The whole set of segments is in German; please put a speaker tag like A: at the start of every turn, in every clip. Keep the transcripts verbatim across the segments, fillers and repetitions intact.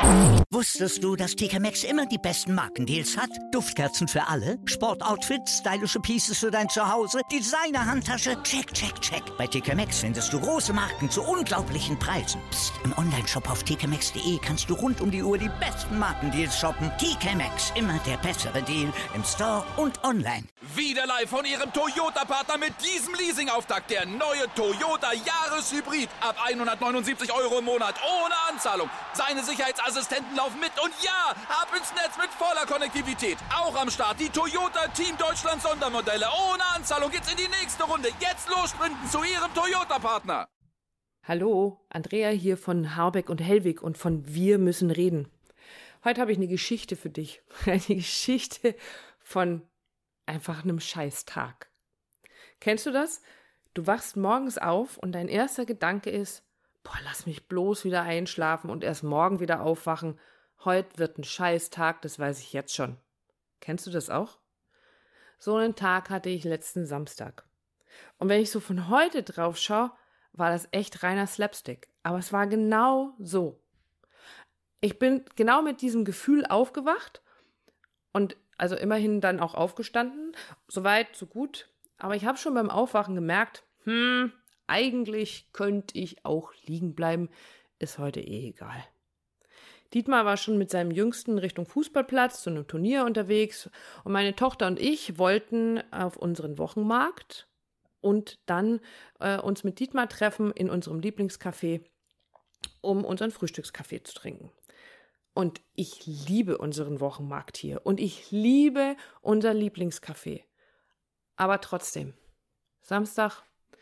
A: Wusstest du, dass T K Maxx immer die besten Markendeals hat? Duftkerzen für alle, Sportoutfits, stylische Pieces für dein Zuhause, Designer-Handtasche, check, check, check. Bei T K Maxx findest du große Marken zu unglaublichen Preisen. Psst. Im Onlineshop auf t k maxx punkt d e kannst du rund um die Uhr die besten Markendeals shoppen. T K Maxx, immer der bessere Deal im Store und online.
B: Wieder live von Ihrem Toyota-Partner mit diesem Leasing-Auftakt. Der neue Toyota Jahreshybrid. Ab hundertneunundsiebzig Euro im Monat. Ohne Anzahlung. Seine Sicherheitsassistenten laufen mit. Und ja, ab ins Netz mit voller Konnektivität. Auch am Start die Toyota Team Deutschland Sondermodelle. Ohne Anzahlung geht's in die nächste Runde. Jetzt los sprinten zu Ihrem Toyota-Partner.
C: Hallo, Andrea hier von Harbeck und Hellwig und von Wir müssen reden. Heute habe ich eine Geschichte für dich. Eine Geschichte von einfach einem Scheißtag. Kennst du das? Du wachst morgens auf und dein erster Gedanke ist, boah, lass mich bloß wieder einschlafen und erst morgen wieder aufwachen. Heute wird ein Scheißtag, das weiß ich jetzt schon. Kennst du das auch? So einen Tag hatte ich letzten Samstag. Und wenn ich so von heute drauf schaue, war das echt reiner Slapstick. Aber es war genau so. Ich bin genau mit diesem Gefühl aufgewacht und also immerhin dann auch aufgestanden. Soweit, so gut. Aber ich habe schon beim Aufwachen gemerkt, hm, eigentlich könnte ich auch liegen bleiben. Ist heute eh egal. Dietmar war schon mit seinem Jüngsten Richtung Fußballplatz zu einem Turnier unterwegs. Und meine Tochter und ich wollten auf unseren Wochenmarkt und dann äh, uns mit Dietmar treffen in unserem Lieblingscafé, um unseren Frühstückskaffee zu trinken. Und ich liebe unseren Wochenmarkt hier und ich liebe unser Lieblingscafé. Aber trotzdem, Samstag,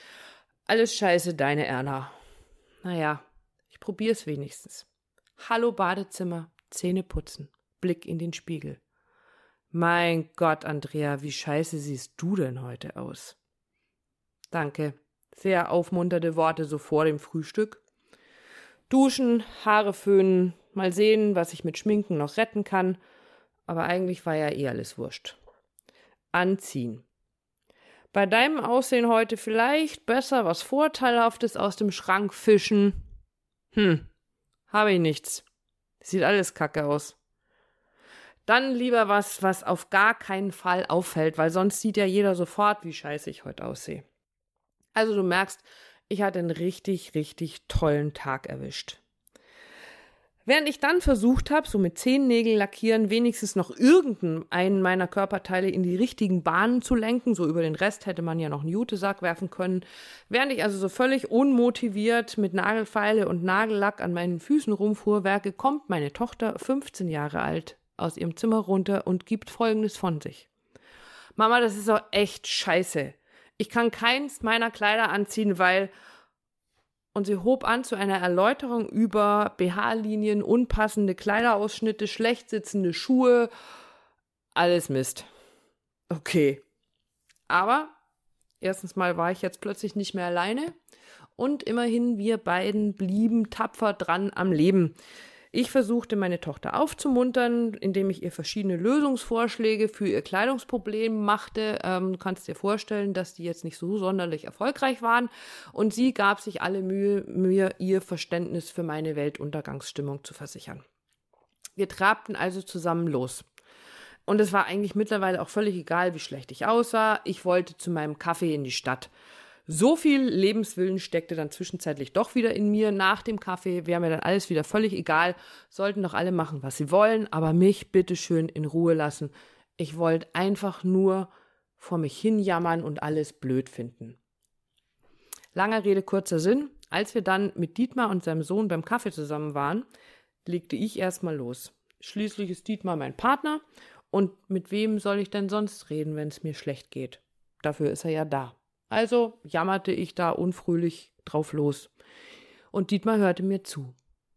C: alles scheiße, deine Erna. Naja, ich probiere es wenigstens. Hallo Badezimmer, Zähne putzen, Blick in den Spiegel. Mein Gott, Andrea, wie scheiße siehst du denn heute aus? Danke, sehr aufmunternde Worte so vor dem Frühstück. Duschen, Haare föhnen, mal sehen, was ich mit Schminken noch retten kann. Aber eigentlich war ja eh alles wurscht. Anziehen. Bei deinem Aussehen heute vielleicht besser was Vorteilhaftes aus dem Schrank fischen. Hm, habe ich nichts. Sieht alles kacke aus. Dann lieber was, was auf gar keinen Fall auffällt, weil sonst sieht ja jeder sofort, wie scheiße ich heute aussehe. Also du merkst, ich hatte einen richtig, richtig tollen Tag erwischt. Während ich dann versucht habe, so mit Zehennägel lackieren, wenigstens noch irgendeinen meiner Körperteile in die richtigen Bahnen zu lenken, so über den Rest hätte man ja noch einen Jutesack werfen können, während ich also so völlig unmotiviert mit Nagelfeile und Nagellack an meinen Füßen rumfuhrwerke, kommt meine Tochter, fünfzehn Jahre alt, aus ihrem Zimmer runter und gibt Folgendes von sich. Mama, das ist doch echt scheiße. Ich kann keins meiner Kleider anziehen, weil... Und sie hob an zu einer Erläuterung über B H-Linien, unpassende Kleiderausschnitte, schlecht sitzende Schuhe. Alles Mist. Okay. Aber erstens mal war ich jetzt plötzlich nicht mehr alleine. Und immerhin, wir beiden blieben tapfer dran am Leben. Ich versuchte, meine Tochter aufzumuntern, indem ich ihr verschiedene Lösungsvorschläge für ihr Kleidungsproblem machte. Ähm, du kannst dir vorstellen, dass die jetzt nicht so sonderlich erfolgreich waren. Und sie gab sich alle Mühe, mir ihr Verständnis für meine Weltuntergangsstimmung zu versichern. Wir trabten also zusammen los. Und es war eigentlich mittlerweile auch völlig egal, wie schlecht ich aussah. Ich wollte zu meinem Kaffee in die Stadt. So viel Lebenswillen steckte dann zwischenzeitlich doch wieder in mir. Nach dem Kaffee wäre mir dann alles wieder völlig egal. Sollten doch alle machen, was sie wollen, aber mich bitteschön in Ruhe lassen. Ich wollte einfach nur vor mich hin jammern und alles blöd finden. Langer Rede, kurzer Sinn. Als wir dann mit Dietmar und seinem Sohn beim Kaffee zusammen waren, legte ich erstmal los. Schließlich ist Dietmar mein Partner und mit wem soll ich denn sonst reden, wenn es mir schlecht geht? Dafür ist er ja da. Also jammerte ich da unfröhlich drauf los. Und Dietmar hörte mir zu.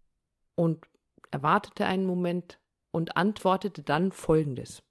C: Und er wartete einen Moment und antwortete dann Folgendes.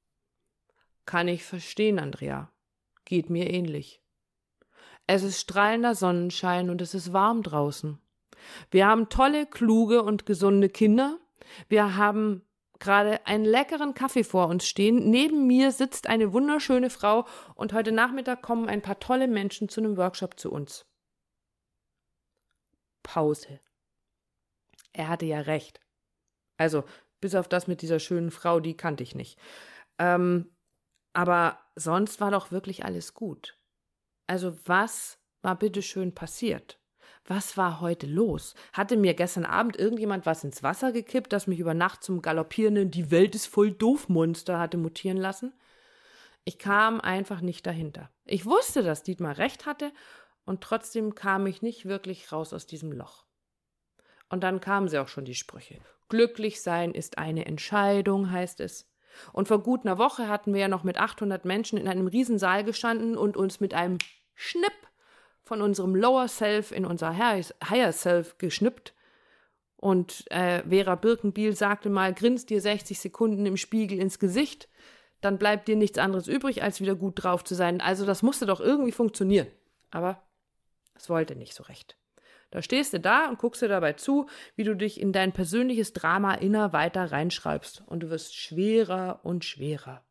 C: Kann ich verstehen, Andrea. Geht mir ähnlich. Es ist strahlender Sonnenschein und es ist warm draußen. Wir haben tolle, kluge und gesunde Kinder. Wir haben gerade einen leckeren Kaffee vor uns stehen. Neben mir sitzt eine wunderschöne Frau und heute Nachmittag kommen ein paar tolle Menschen zu einem Workshop zu uns. Pause. Er hatte ja recht. Also bis auf das mit dieser schönen Frau, die kannte ich nicht. Ähm, aber sonst war doch wirklich alles gut. Also was war bitteschön passiert? Was war heute los? Hatte mir gestern Abend irgendjemand was ins Wasser gekippt, das mich über Nacht zum galoppierenden Die Welt ist voll doof Monster hatte mutieren lassen? Ich kam einfach nicht dahinter. Ich wusste, dass Dietmar recht hatte und trotzdem kam ich nicht wirklich raus aus diesem Loch. Und dann kamen sie auch schon die Sprüche. Glücklich sein ist eine Entscheidung, heißt es. Und vor gut einer Woche hatten wir ja noch mit achthundert Menschen in einem Riesensaal gestanden und uns mit einem Schnipp von unserem Lower Self in unser Higher Self geschnippt. Und äh, Vera Birkenbiel sagte mal, grinst dir sechzig Sekunden im Spiegel ins Gesicht, dann bleibt dir nichts anderes übrig, als wieder gut drauf zu sein. Also das musste doch irgendwie funktionieren. Aber es wollte nicht so recht. Da stehst du da und guckst dir dabei zu, wie du dich in dein persönliches Drama immer weiter reinschreibst. Und du wirst schwerer und schwerer.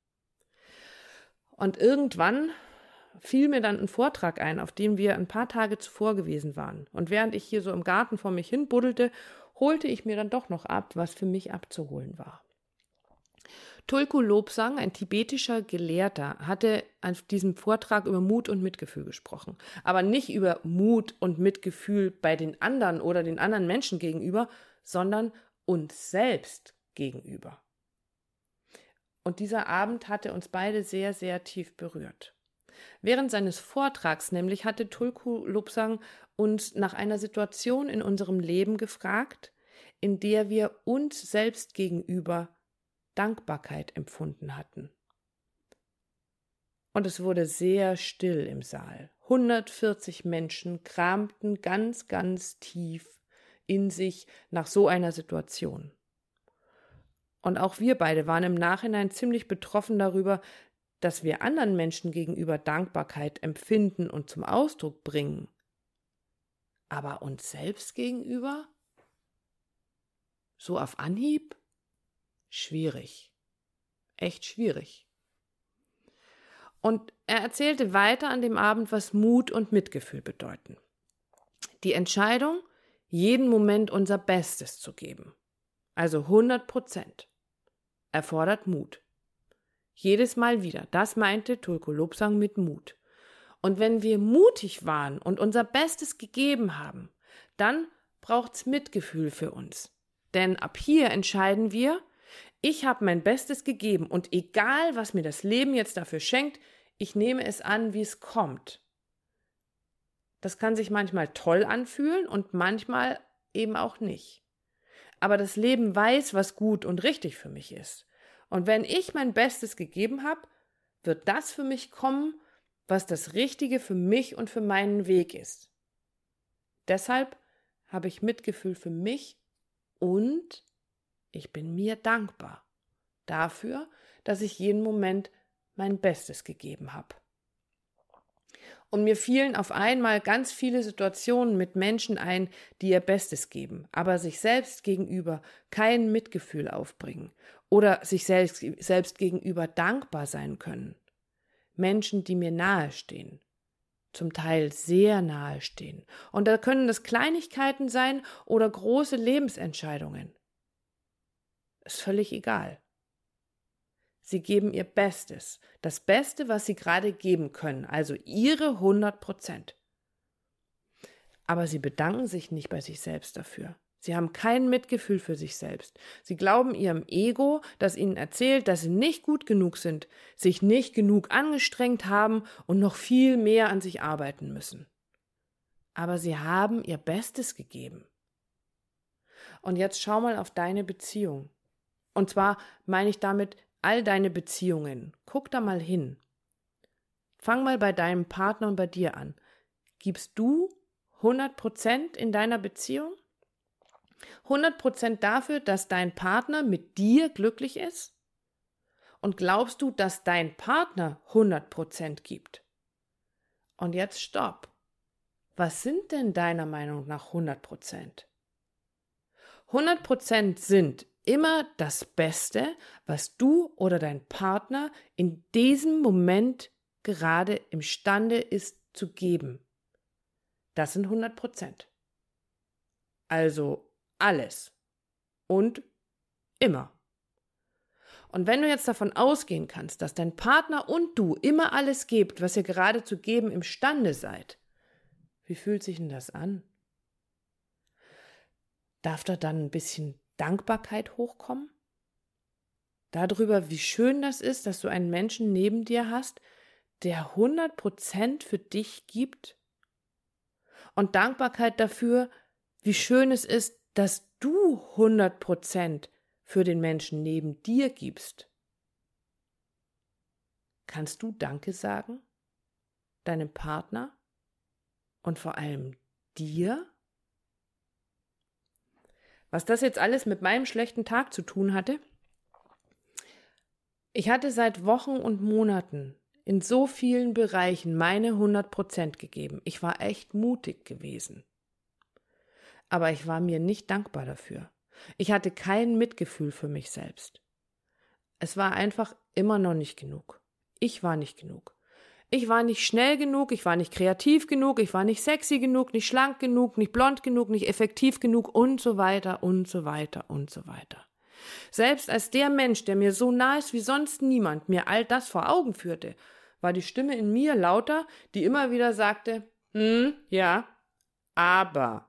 C: Und irgendwann fiel mir dann ein Vortrag ein, auf dem wir ein paar Tage zuvor gewesen waren. Und während ich hier so im Garten vor mich hin buddelte, holte ich mir dann doch noch ab, was für mich abzuholen war. Tulku Lobsang, ein tibetischer Gelehrter, hatte auf diesem Vortrag über Mut und Mitgefühl gesprochen. Aber nicht über Mut und Mitgefühl bei den anderen oder den anderen Menschen gegenüber, sondern uns selbst gegenüber. Und dieser Abend hatte uns beide sehr, sehr tief berührt. Während seines Vortrags nämlich hatte Tulku Lobsang uns nach einer Situation in unserem Leben gefragt, in der wir uns selbst gegenüber Dankbarkeit empfunden hatten. Und es wurde sehr still im Saal. hundertvierzig Menschen kramten ganz, ganz tief in sich nach so einer Situation. Und auch wir beide waren im Nachhinein ziemlich betroffen darüber, dass wir anderen Menschen gegenüber Dankbarkeit empfinden und zum Ausdruck bringen. Aber uns selbst gegenüber? So auf Anhieb? Schwierig. Echt schwierig. Und er erzählte weiter an dem Abend, was Mut und Mitgefühl bedeuten. Die Entscheidung, jeden Moment unser Bestes zu geben, also hundert Prozent, erfordert Mut. Jedes Mal wieder, das meinte Tulku Lobsang mit Mut. Und wenn wir mutig waren und unser Bestes gegeben haben, dann braucht's Mitgefühl für uns. Denn ab hier entscheiden wir, ich habe mein Bestes gegeben und egal, was mir das Leben jetzt dafür schenkt, ich nehme es an, wie es kommt. Das kann sich manchmal toll anfühlen und manchmal eben auch nicht. Aber das Leben weiß, was gut und richtig für mich ist. Und wenn ich mein Bestes gegeben habe, wird das für mich kommen, was das Richtige für mich und für meinen Weg ist. Deshalb habe ich Mitgefühl für mich und ich bin mir dankbar dafür, dass ich jeden Moment mein Bestes gegeben habe. Und mir fielen auf einmal ganz viele Situationen mit Menschen ein, die ihr Bestes geben, aber sich selbst gegenüber kein Mitgefühl aufbringen oder sich selbst, selbst gegenüber dankbar sein können. Menschen, die mir nahestehen, zum Teil sehr nahestehen. Und da können das Kleinigkeiten sein oder große Lebensentscheidungen. Ist völlig egal. Sie geben ihr Bestes, das Beste, was sie gerade geben können, also ihre hundert Prozent. Aber sie bedanken sich nicht bei sich selbst dafür. Sie haben kein Mitgefühl für sich selbst. Sie glauben ihrem Ego, das ihnen erzählt, dass sie nicht gut genug sind, sich nicht genug angestrengt haben und noch viel mehr an sich arbeiten müssen. Aber sie haben ihr Bestes gegeben. Und jetzt schau mal auf deine Beziehung. Und zwar meine ich damit all deine Beziehungen. Guck da mal hin. Fang mal bei deinem Partner und bei dir an. Gibst du hundert Prozent in deiner Beziehung? hundert Prozent dafür, dass dein Partner mit dir glücklich ist? Und glaubst du, dass dein Partner hundert Prozent gibt? Und jetzt stopp. Was sind denn deiner Meinung nach hundert Prozent? hundert Prozent sind immer das Beste, was du oder dein Partner in diesem Moment gerade imstande ist zu geben. Das sind hundert Prozent. Also alles und Immer. Und wenn du jetzt davon ausgehen kannst, dass dein Partner und du immer alles gebt, was ihr gerade zu geben imstande seid, wie fühlt sich denn das an? Darf da dann ein bisschen Dankbarkeit hochkommen? Darüber, wie schön das ist, dass du einen Menschen neben dir hast, der hundert Prozent für dich gibt? Und Dankbarkeit dafür, wie schön es ist, dass du hundert Prozent für den Menschen neben dir gibst. Kannst du Danke sagen? Deinem Partner? Und vor allem dir? Was das jetzt alles mit meinem schlechten Tag zu tun hatte? Ich hatte seit Wochen und Monaten in so vielen Bereichen meine hundert Prozent gegeben. Ich war echt mutig gewesen. Aber ich war mir nicht dankbar dafür. Ich hatte kein Mitgefühl für mich selbst. Es war einfach immer noch nicht genug. Ich war nicht genug. Ich war nicht schnell genug, ich war nicht kreativ genug, ich war nicht sexy genug, nicht schlank genug, nicht blond genug, nicht effektiv genug und so weiter und so weiter und so weiter. Selbst als der Mensch, der mir so nah ist wie sonst niemand, mir all das vor Augen führte, war die Stimme in mir lauter, die immer wieder sagte, hm, ja, aber.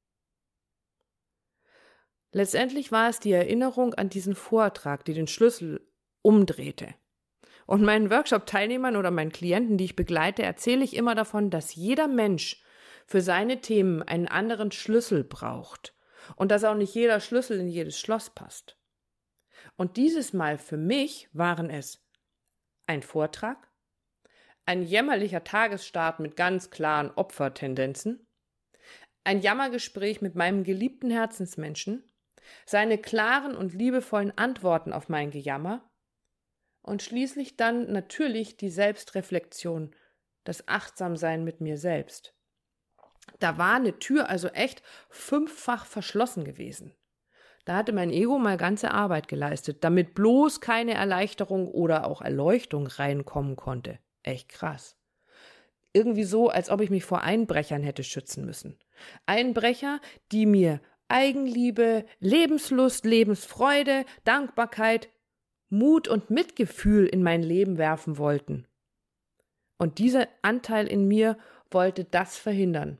C: Letztendlich war es die Erinnerung an diesen Vortrag, die den Schlüssel umdrehte. Und meinen Workshop-Teilnehmern oder meinen Klienten, die ich begleite, erzähle ich immer davon, dass jeder Mensch für seine Themen einen anderen Schlüssel braucht und dass auch nicht jeder Schlüssel in jedes Schloss passt. Und dieses Mal für mich waren es ein Vortrag, ein jämmerlicher Tagesstart mit ganz klaren Opfertendenzen, ein Jammergespräch mit meinem geliebten Herzensmenschen, seine klaren und liebevollen Antworten auf mein Gejammer und schließlich dann natürlich die Selbstreflexion, das Achtsamsein mit mir selbst. Da war eine Tür also echt fünffach verschlossen gewesen. Da hatte mein Ego mal ganze Arbeit geleistet, damit bloß keine Erleichterung oder auch Erleuchtung reinkommen konnte. Echt krass. Irgendwie so, als ob ich mich vor Einbrechern hätte schützen müssen. Einbrecher, die mir Eigenliebe, Lebenslust, Lebensfreude, Dankbarkeit, Mut und Mitgefühl in mein Leben werfen wollten. Und dieser Anteil in mir wollte das verhindern.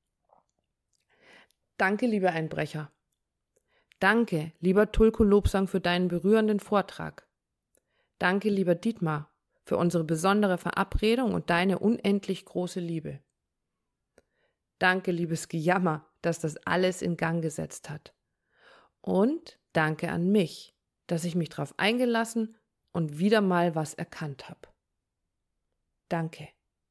C: Danke, lieber Einbrecher. Danke, lieber Tulko Lobsang, für deinen berührenden Vortrag. Danke, lieber Dietmar, für unsere besondere Verabredung und deine unendlich große Liebe. Danke, liebes Gejammer, dass das alles in Gang gesetzt hat. Und danke an mich, dass ich mich darauf eingelassen und wieder mal was erkannt habe. Danke.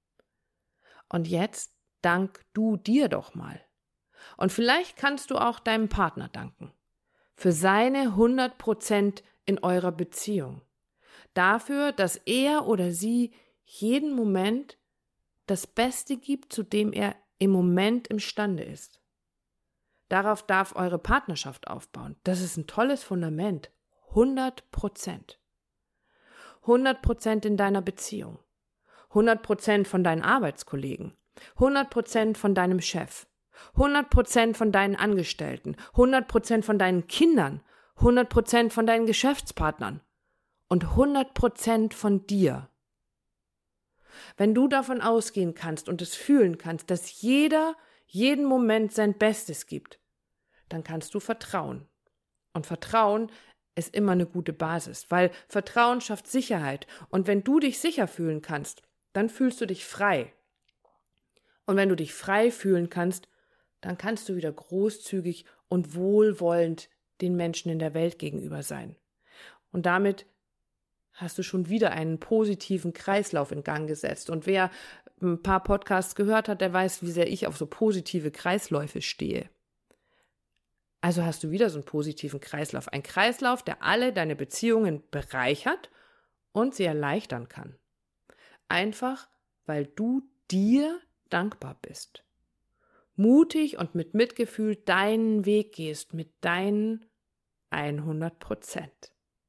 C: Und jetzt dank du dir doch mal. Und vielleicht kannst du auch deinem Partner danken. Für seine hundert Prozent in eurer Beziehung. Dafür, dass er oder sie jeden Moment das Beste gibt, zu dem er im Moment imstande ist. Darauf darf eure Partnerschaft aufbauen. Das ist ein tolles Fundament. hundert Prozent. hundert Prozent in deiner Beziehung. hundert Prozent von deinen Arbeitskollegen. hundert Prozent von deinem Chef. hundert Prozent von deinen Angestellten. hundert Prozent von deinen Kindern. hundert Prozent von deinen Geschäftspartnern. Und hundert Prozent von dir. Wenn du davon ausgehen kannst und es fühlen kannst, dass jeder jeden Moment sein Bestes gibt, dann kannst du vertrauen. Und Vertrauen ist immer eine gute Basis, weil Vertrauen schafft Sicherheit. Und wenn du dich sicher fühlen kannst, dann fühlst du dich frei. Und wenn du dich frei fühlen kannst, dann kannst du wieder großzügig und wohlwollend den Menschen in der Welt gegenüber sein. Und damit hast du schon wieder einen positiven Kreislauf in Gang gesetzt. Und wer ein paar Podcasts gehört hat, der weiß, wie sehr ich auf so positive Kreisläufe stehe. Also hast du wieder so einen positiven Kreislauf. Ein Kreislauf, der alle deine Beziehungen bereichert und sie erleichtern kann. Einfach, weil du dir dankbar bist. Mutig und mit Mitgefühl deinen Weg gehst, mit deinen hundert Prozent.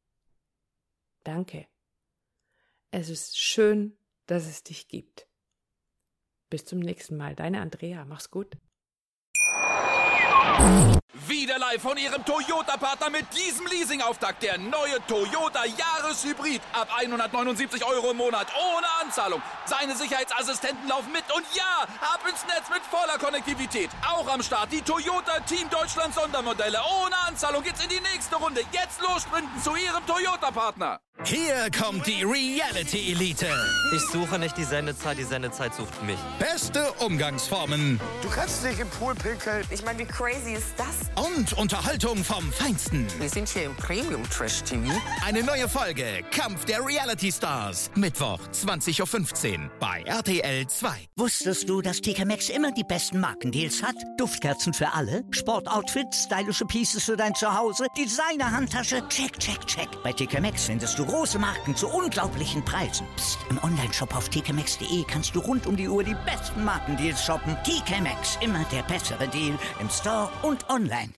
C: Danke. Es ist schön, dass es dich gibt. Bis zum nächsten Mal. Deine Andrea. Mach's gut.
B: Wieder live von Ihrem Toyota-Partner mit diesem Leasing-Auftakt. Der neue Toyota Jahreshybrid. Ab hundertneunundsiebzig Euro im Monat. Ohne Anzahlung. Seine Sicherheitsassistenten laufen mit. Und ja, ab ins Netz mit voller Konnektivität. Auch am Start die Toyota Team Deutschland Sondermodelle. Ohne Anzahlung geht's in die nächste Runde. Jetzt los sprinten zu Ihrem Toyota-Partner.
D: Hier kommt die Reality-Elite.
E: Ich suche nicht die Sendezeit, die Sendezeit sucht mich.
D: Beste Umgangsformen.
F: Du kannst nicht im Pool pinkeln.
G: Ich meine, wie crazy ist das?
D: Und Unterhaltung vom Feinsten.
F: Wir sind hier im Premium-Trash-T V.
D: Eine neue Folge Kampf der Reality-Stars. Mittwoch, zwanzig Uhr fünfzehn bei R T L zwei.
A: Wusstest du, dass T K Maxx immer die besten Markendeals hat? Duftkerzen für alle, Sportoutfits, stylische Pieces für dein Zuhause, Designer-Handtasche, check, check, check. Bei T K Maxx findest du große Marken zu unglaublichen Preisen. Psst. Im Onlineshop auf t k maxx punkt de kannst du rund um die Uhr die besten Markendeals shoppen. T K Maxx, immer der bessere Deal im Store und online.